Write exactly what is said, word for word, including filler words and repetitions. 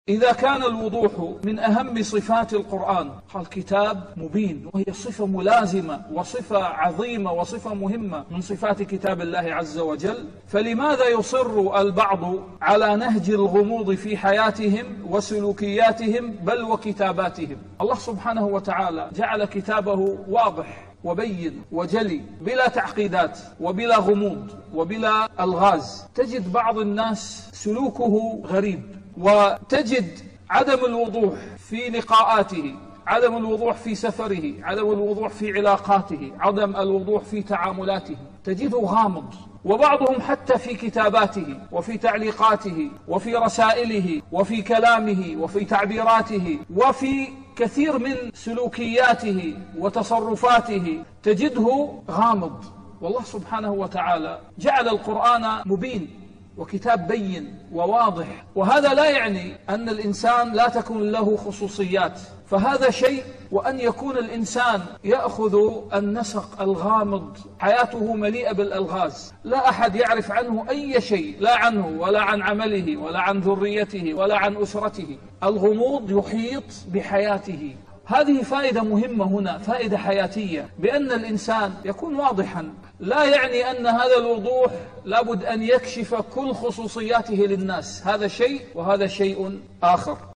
إذا كان الوضوح من أهم صفات القرآن، قال كتاب مبين، وهي صفة ملازمة وصفة عظيمة وصفة مهمة من صفات كتاب الله عز وجل، فلماذا يصر البعض على نهج الغموض في حياتهم وسلوكياتهم بل وكتاباتهم؟ الله سبحانه وتعالى جعل كتابه واضح وبين وجلي بلا تعقيدات وبلا غموض وبلا ألغاز. تجد بعض الناس سلوكه غريب، وتجد عدم الوضوح في لقاءاته، عدم الوضوح في سفره، عدم الوضوح في علاقاته، عدم الوضوح في تعاملاته، تجده غامض. وبعضهم حتى في كتاباته وفي تعليقاته وفي رسائله وفي كلامه وفي تعبيراته وفي كثير من سلوكياته وتصرفاته تجده غامض. والله سبحانه وتعالى جعل القرآن مبين وكتاب بين وواضح، وهذا لا يعني أن الإنسان لا تكون له خصوصيات، فهذا شيء، وأن يكون الإنسان يأخذ النسق الغامض، حياته مليئة بالألغاز، لا أحد يعرف عنه أي شيء، لا عنه ولا عن عمله ولا عن ذريته ولا عن أسرته. الغموض يحيط بحياته. هذه فائدة مهمة هنا، فائدة حياتية، بأن الإنسان يكون واضحا. لا يعني أن هذا الوضوح لابد أن يكشف كل خصوصياته للناس، هذا شيء وهذا شيء آخر.